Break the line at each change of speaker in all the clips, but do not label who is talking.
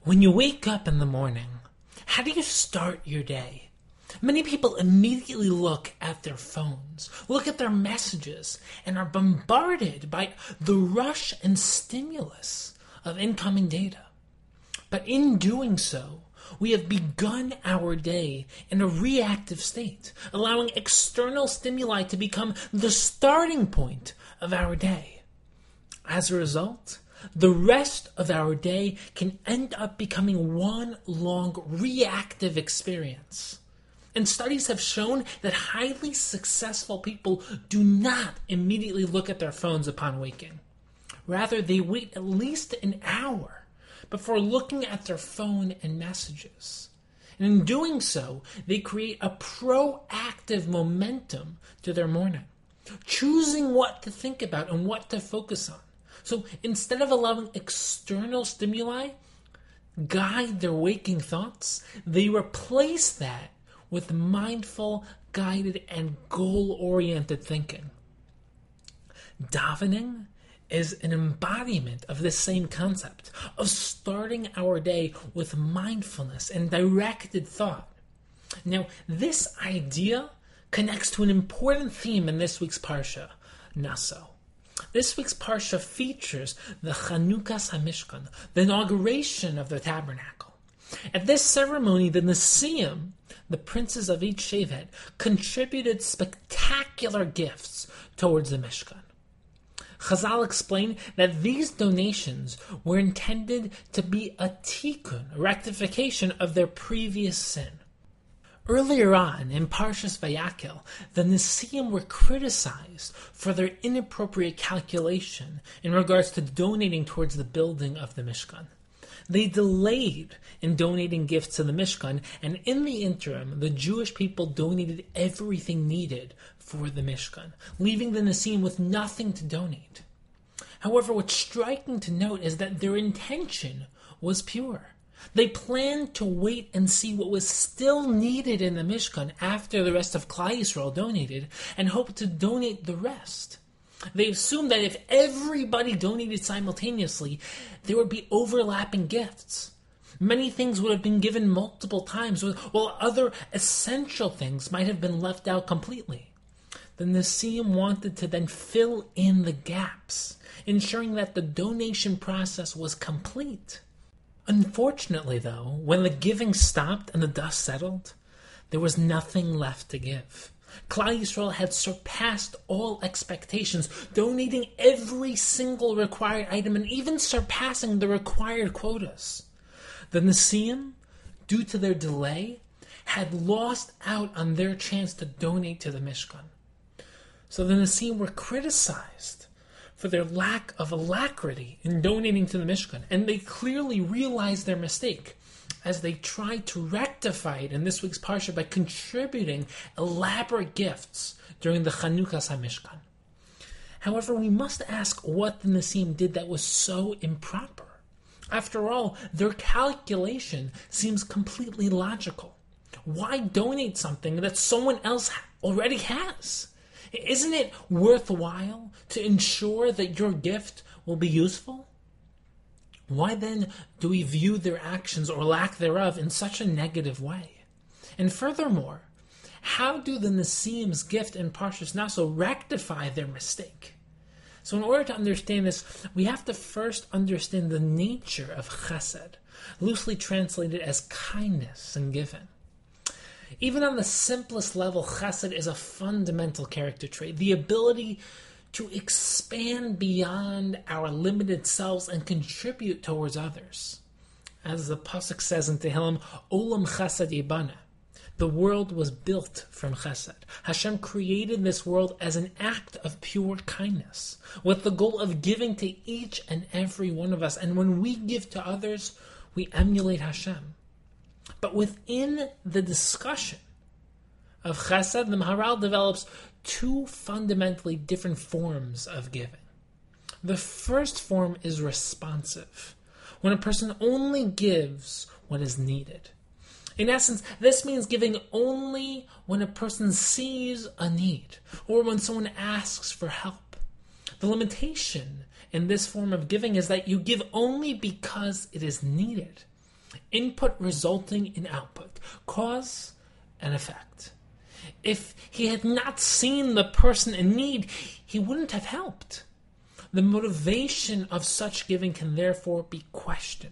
When you wake up in the morning, how do you start your day? Many people immediately look at their phones, look at their messages, and are bombarded by the rush and stimulus of incoming data. But in doing so, we have begun our day in a reactive state, allowing external stimuli to become the starting point of our day. As a result, the rest of our day can end up becoming one long reactive experience. And studies have shown that highly successful people do not immediately look at their phones upon waking. Rather, they wait at least an hour before looking at their phone and messages. And in doing so, they create a proactive momentum to their morning, choosing what to think about and what to focus on. So instead of allowing external stimuli guide their waking thoughts, they replace that with mindful, guided, and goal-oriented thinking. Davening is an embodiment of this same concept of starting our day with mindfulness and directed thought. Now, this idea connects to an important theme in this week's Parsha, Naso. This week's Parsha features the Chanukas HaMishkan, the inauguration of the tabernacle. At this ceremony, the Nesiim, the princes of each Shevet, contributed spectacular gifts towards the Mishkan. Chazal explained that these donations were intended to be a tikkun, a rectification of their previous sin. Earlier on, in Parshas Vayakhel, the Nesiim were criticized for their inappropriate calculation in regards to donating towards the building of the Mishkan. They delayed in donating gifts to the Mishkan, and in the interim, the Jewish people donated everything needed for the Mishkan, leaving the Nesiim with nothing to donate. However, what's striking to note is that their intention was pure. They planned to wait and see what was still needed in the Mishkan after the rest of Klal Yisrael donated, and hoped to donate the rest. They assumed that if everybody donated simultaneously, there would be overlapping gifts. Many things would have been given multiple times, while other essential things might have been left out completely. The Nesiim wanted to then fill in the gaps, ensuring that the donation process was complete. Unfortunately, though, when the giving stopped and the dust settled, there was nothing left to give. Klal Yisrael had surpassed all expectations, donating every single required item and even surpassing the required quotas. The Nesiim, due to their delay, had lost out on their chance to donate to the Mishkan. So the Nesiim were criticized for their lack of alacrity in donating to the Mishkan, and they clearly realized their mistake as they tried to rectify it in this week's Parsha by contributing elaborate gifts during the Chanukas HaMishkan. However, we must ask what the Nesiim did that was so improper. After all, their calculation seems completely logical. Why donate something that someone else already has? Isn't it worthwhile to ensure that your gift will be useful? Why then do we view their actions or lack thereof in such a negative way? And furthermore, how do the Nesiim's gift in Parshas Naso rectify their mistake? So in order to understand this, we have to first understand the nature of chesed, loosely translated as kindness and giving. Even on the simplest level, chesed is a fundamental character trait, the ability to expand beyond our limited selves and contribute towards others. As the pasuk says in Tehillim, Olam chesed yibana. The world was built from chesed. Hashem created this world as an act of pure kindness, with the goal of giving to each and every one of us. And when we give to others, we emulate Hashem. But within the discussion of chesed, the Maharal develops two fundamentally different forms of giving. The first form is responsive, when a person only gives what is needed. In essence, this means giving only when a person sees a need or when someone asks for help. The limitation in this form of giving is that you give only because it is needed. Input resulting in output. Cause and effect. If he had not seen the person in need, he wouldn't have helped. The motivation of such giving can therefore be questioned.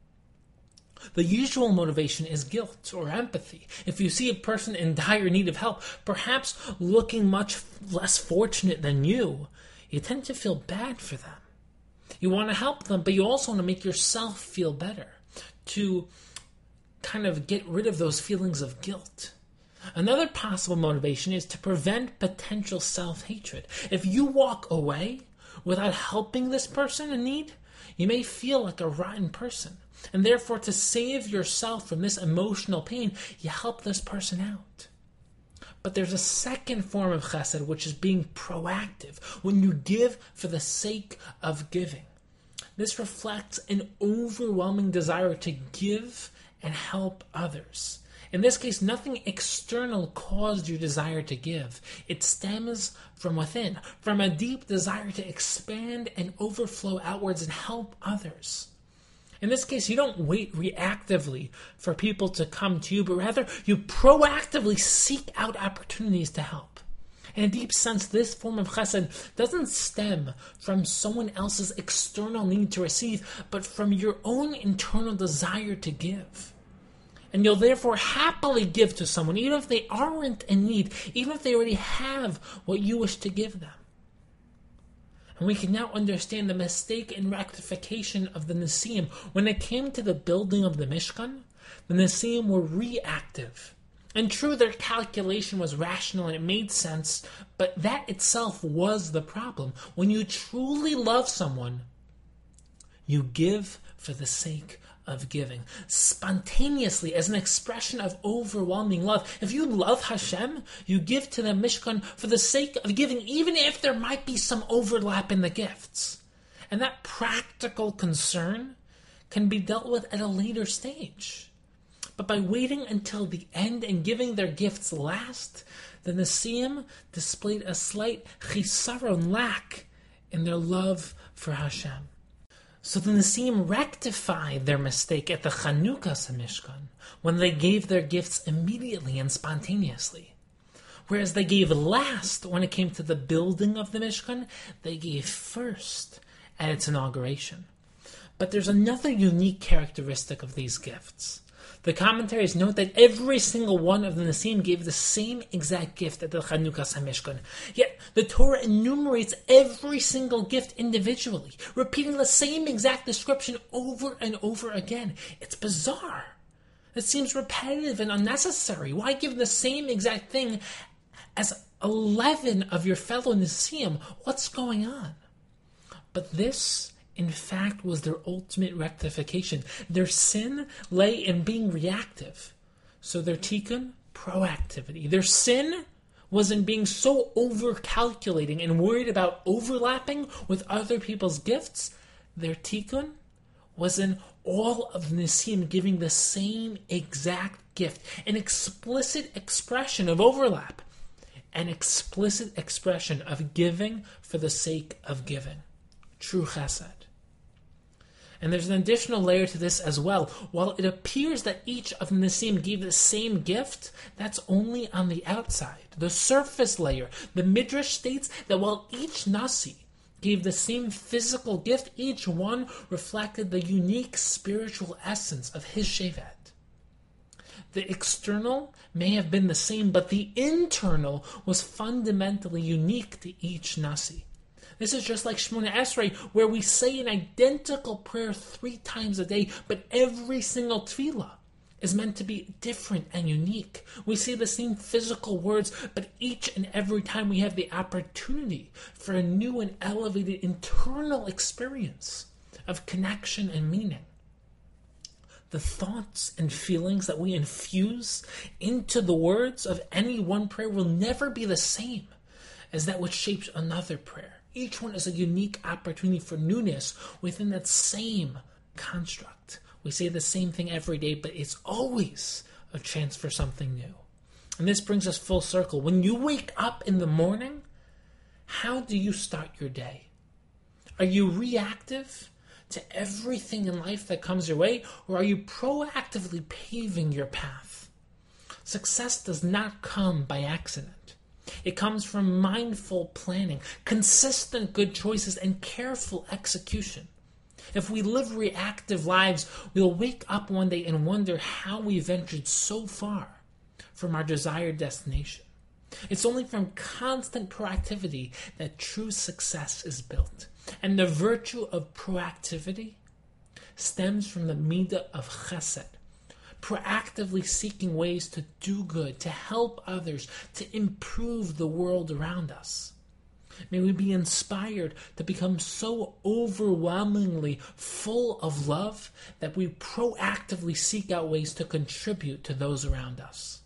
The usual motivation is guilt or empathy. If you see a person in dire need of help, perhaps looking much less fortunate than you tend to feel bad for them. You want to help them, but you also want to make yourself feel better, to kind of get rid of those feelings of guilt. Another possible motivation is to prevent potential self-hatred. If you walk away without helping this person in need, you may feel like a rotten person. And therefore, to save yourself from this emotional pain, you help this person out. But there's a second form of chesed, which is being proactive, when you give for the sake of giving. This reflects an overwhelming desire to give and help others. In this case, nothing external caused your desire to give. It stems from within, from a deep desire to expand and overflow outwards and help others. In this case, you don't wait reactively for people to come to you, but rather you proactively seek out opportunities to help. In a deep sense, this form of chesed doesn't stem from someone else's external need to receive, but from your own internal desire to give. And you'll therefore happily give to someone, even if they aren't in need, even if they already have what you wish to give them. And we can now understand the mistake and rectification of the Nesiim. When it came to the building of the Mishkan, the Nesiim were reactive. And true, their calculation was rational and it made sense, but that itself was the problem. When you truly love someone, you give for the sake of giving, spontaneously, as an expression of overwhelming love. If you love Hashem, you give to the Mishkan for the sake of giving, even if there might be some overlap in the gifts. And that practical concern can be dealt with at a later stage. But by waiting until the end and giving their gifts last, the Nesiim displayed a slight chisaron, lack, in their love for Hashem. So the Nesiim rectified their mistake at the Chanukas HaMishkan when they gave their gifts immediately and spontaneously. Whereas they gave last when it came to the building of the Mishkan, they gave first at its inauguration. But there's another unique characteristic of these gifts. The commentaries note that every single one of the Nesiim gave the same exact gift at the Chanukas HaMishkan. Yet the Torah enumerates every single gift individually, repeating the same exact description over and over again. It's bizarre. It seems repetitive and unnecessary. Why give the same exact thing as 11 of your fellow Nesiim? What's going on? But this, in fact, was their ultimate rectification. Their sin lay in being reactive. So their tikkun, proactivity. Their sin was in being so over-calculating and worried about overlapping with other people's gifts. Their tikkun was in all of the Nesiim giving the same exact gift. An explicit expression of overlap. An explicit expression of giving for the sake of giving. True chesed. And there's an additional layer to this as well. While it appears that each of the Nesiim gave the same gift, that's only on the outside. The surface layer. The Midrash states that while each Nasi gave the same physical gift, each one reflected the unique spiritual essence of his Shevet. The external may have been the same, but the internal was fundamentally unique to each Nasi. This is just like Shemona Esrei, where we say an identical prayer 3 times a day, but every single tefillah is meant to be different and unique. We say the same physical words, but each and every time we have the opportunity for a new and elevated internal experience of connection and meaning. The thoughts and feelings that we infuse into the words of any one prayer will never be the same as that which shapes another prayer. Each one is a unique opportunity for newness within that same construct. We say the same thing every day, but it's always a chance for something new. And this brings us full circle. When you wake up in the morning, how do you start your day? Are you reactive to everything in life that comes your way, or are you proactively paving your path? Success does not come by accident. It comes from mindful planning, consistent good choices, and careful execution. If we live reactive lives, we'll wake up one day and wonder how we ventured so far from our desired destination. It's only from constant proactivity that true success is built. And the virtue of proactivity stems from the midah of chesed, proactively seeking ways to do good, to help others, to improve the world around us. May we be inspired to become so overwhelmingly full of love that we proactively seek out ways to contribute to those around us.